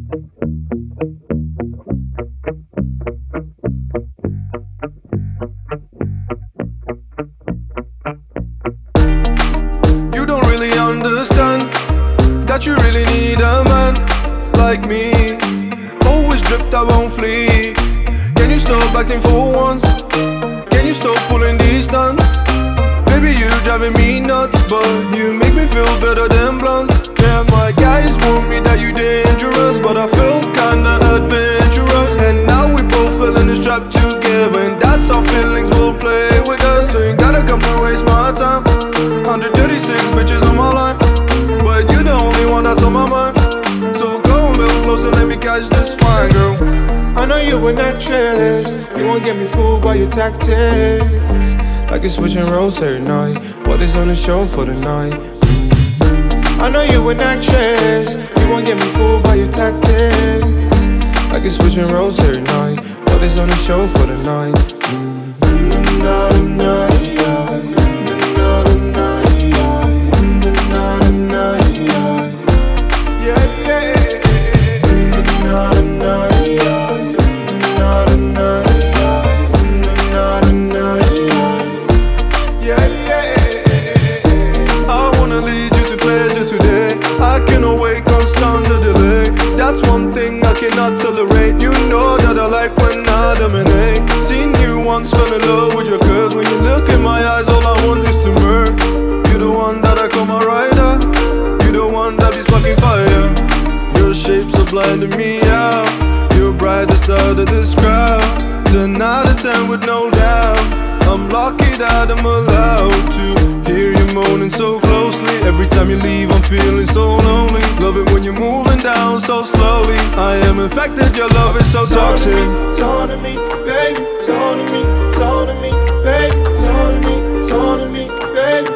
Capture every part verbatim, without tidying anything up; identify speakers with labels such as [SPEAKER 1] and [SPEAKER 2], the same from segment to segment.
[SPEAKER 1] You don't really understand that you really need a man like me. Always dripped, I won't flee. Can you stop acting for once? Can you stop pulling these stunts? Baby, you driving me nuts, but you make me feel better than blunts. Yeah, my guys warn me that you dangerous, but I feel kinda adventurous. And now we both fell in this trap together, and that's how feelings will play with us. So you gotta come to waste my time. one thirty-six bitches on my line, but you're the only one that's on my mind. So come a little closer, let me catch this fine, girl.
[SPEAKER 2] I know you an actress, you won't get me fooled by your tactics. Like you're switching roles every night. What is on the show for the night? I know you an actress, you won't get me fooled by your tactics. Like you're switching roles every night. What is on the show for the night? Mm-hmm. Not a night, yeah. Not a night, yeah. Not a night, yeah. Yeah, yeah. Not a night, yeah. Not a night, yeah. Not a night, yeah. Yeah, yeah.
[SPEAKER 1] I wanna lead you to pleasure today. I cannot wait, constant the delay. That's one thing I cannot tolerate. You know that I like when I dominate. Seen you once, fell in love with your curves. When you look in my eyes, all I want is to murk. You're the one that I call my rider. You're the one that be sparking fire. Your shapes are blinding me out. You're brightest out of this crowd. ten out of ten with no doubt. I'm lucky that I'm allowed to hear you moaning so closely. Every time you leave, I'm feeling so lonely. Love it when you're moving down so slowly. I am infected, your love is so toxic.
[SPEAKER 2] It's on to me, baby. It's on to me, it's on to me, baby. It's on to me, it's on to me, baby.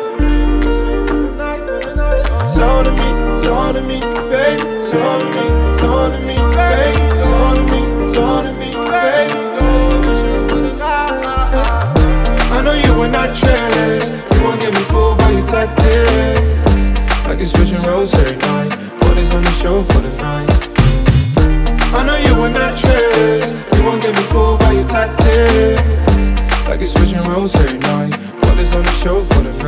[SPEAKER 2] It's on to me, it's on to me, baby. It's on to me, it's on to me, baby. It's on to me, it's on to me, baby. I know you an actress, you won't get me fooled by your tactics. Like you're switching roles every night. What is on the show for the night? I know you an actress, you won't get me fooled by your tactics. Like you're switching roles every night. What is on the show for the night?